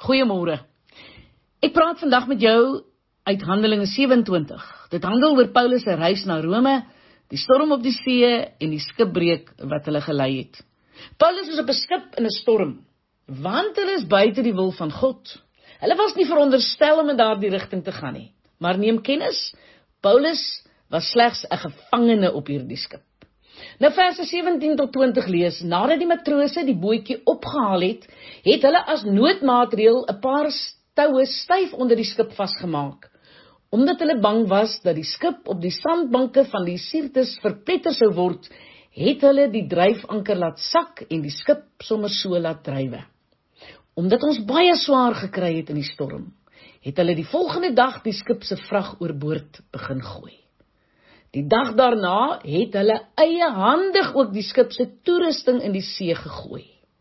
Goeiemôre. Ek praat vandag met jou uit Handelinge 27. Dit handel oor Paulus se reis na Rome, die storm op die see en die skipbreek wat hulle gelei het. Paulus is op 'n skip in 'n storm, want hulle is buite die wil van God. Hulle was nie veronderstel om in daardie rigting te gaan nie. Maar neem kennis, Paulus was slegs 'n gevangene op hierdie skip. Nou verse 17 tot 20 lees, nadat die matrose die bootjie opgehaal het, het hulle as noodmaatreël 'n paar toue styf onder die skip vasgemaak, omdat hulle bang was dat die skip op die sandbanke van die Sirtis verpletter sou word, het hulle die dryfanker laat sak en die skip sommer so laat drywe. Omdat ons baie swaar gekry het in die storm, het hulle die volgende dag die skip se vrag oorboord begin gooi. Die dag daarna het hulle eiehandig ook die skip se toerusting in die see gegooi.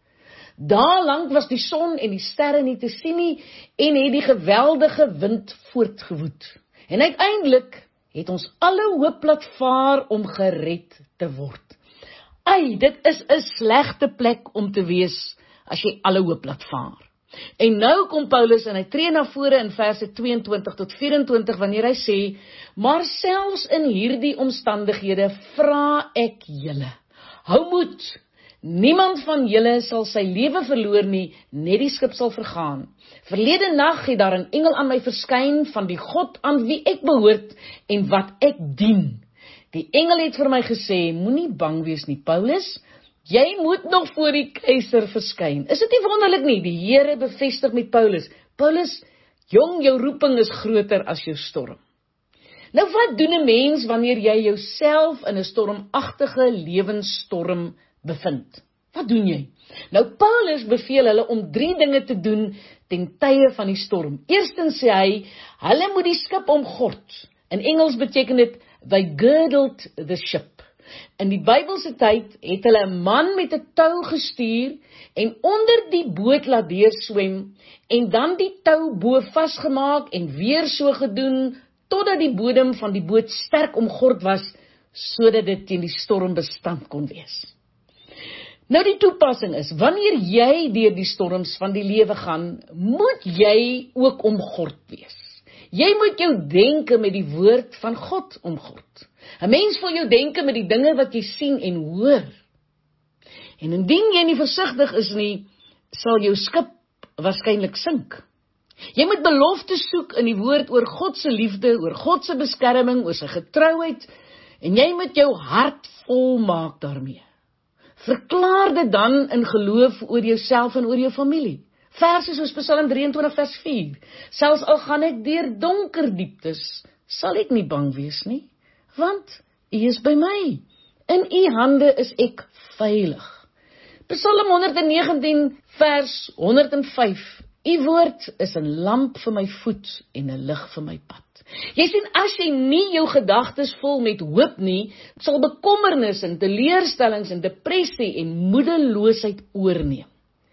Daarlank was die son en die sterre nie te sien nie en het die geweldige wind voortgewoed. En uiteindelik het ons alle hoop laat vaar om gered te word. Dit is 'n slegte plek om te wees as jy alle hoop laat vaar. En nou kom Paulus en hy tree na vore in verse 22 tot 24 wanneer hy sê, maar selfs in hierdie omstandighede vra ek julle, hou moed, niemand van julle sal sy lewe verloor nie, net die skip sal vergaan. Verlede nag het daar 'n engel aan my verskyn van die God aan wie ek behoort en wat ek dien. Die engel het vir my gesê, moenie bang wees nie, Paulus, jy moet nog voor die keiser verskyn. Is dit nie wonderlik nie? Die Here bevestig met Paulus, Paulus, jong, jou roeping is groter as jou storm. Nou wat doen 'n mens wanneer jy jouself in 'n stormagtige lewensstorm bevind? Wat doen jy? Nou Paulus beveel hulle om 3 dinge te doen ten tye van die storm. Eerstens sê hy, hulle moet die skip omgord. In Engels beteken dit, they girdled the ship. In die Bybelse tyd het hulle 'n man met 'n tou gestuur en onder die boot laat deurswem en dan die tou bo vasgemaak en weer so gedoen totdat die bodem van die boot sterk omgord was sodat dit teen die storm bestand kon wees. Nou die toepassing is, wanneer jy deur die storms van die lewe gaan, moet jy ook omgord wees. Jy moet jou denke met die woord van God omgord. 'n Mens wil jou denke met die dinge wat jy sien en hoor. En indien jy nie versigtig is nie, sal jou skip waarskynlik sink. Jy moet beloftes soek in die woord oor God se liefde, oor God se beskerming, oor sy getrouheid, en jy moet jou hart vol maak daarmee. Verklaar dit dan in geloof oor jouself en oor jou familie. Verse soos Psalm 23 vers 4, selfs al gaan ek deur donker dieptes, sal ek nie bang wees nie, want U is by my, in U hande is ek veilig. Psalm 119 vers 105, U woord is 'n lamp vir my voet en 'n lig vir my pad. Jy sien, as jy nie jou gedagtes vul met hoop nie, sal bekommernis en teleurstellings en depressie en moedeloosheid oorneem.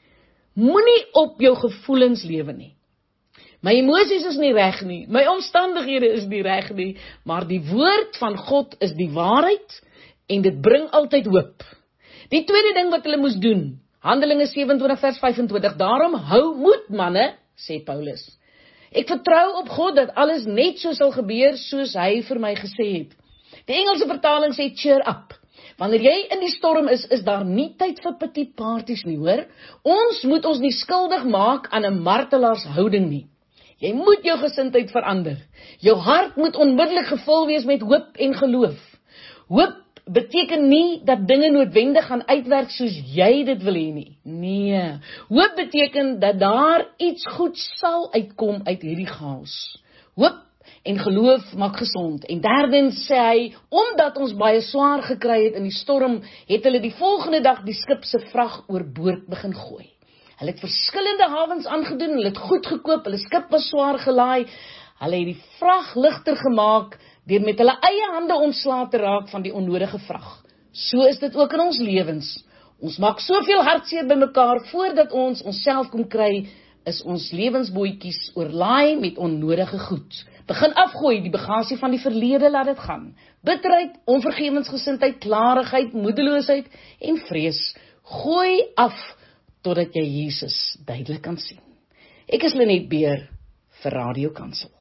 Moenie op jou gevoelens lewe nie. My emosies is nie reg nie, my omstandighede is nie reg nie, maar die woord van God is die waarheid en dit bring altyd hoop. Die tweede ding wat hulle moes doen, Handelinge 27 vers 25, daarom hou moed manne, sê Paulus. Ek vertrou op God dat alles net so sal gebeur soos hy vir my gesê het. Die Engelse vertaling sê cheer up. Wanneer jy in die storm is daar nie tyd vir pity parties nie, hoor. Ons moet ons nie skuldig maak aan 'n martelaarshouding nie. Jy moet jou gesindheid verander. Jou hart moet onmiddellik gevul wees met hoop en geloof. Hoop beteken nie dat dinge noodwendig gaan uitwerk soos jy dit wil hê nie. Nee, hoop beteken dat daar iets goeds sal uitkom uit hierdie chaos. Hoop en geloof maak gesond. En derdens sê hy, omdat ons baie swaar gekry het in die storm, het hulle die volgende dag die skip se vrag oorboord begin gooi. Hulle het verskillende hawens aangedoen, hulle het goed gekoop, hulle skip was swaar gelaai, hulle het die vrag ligter gemaak, deur met hulle eie hande ontslae te raak van die onnodige vrag. So is dit ook in ons lewens. Ons maak soveel hartseer by mekaar, voordat ons onsself kom kry, is ons lewensbootjies oorlaai met onnodige goed. Begin afgooi die bagasie van die verlede, laat dit gaan. Bitterheid, onvergewensgesindheid, klarigheid, moedeloosheid en vrees. Gooi af, totdat jy Jesus duidelik kan sien. Ek is Lenet Beer vir Radio Kansel.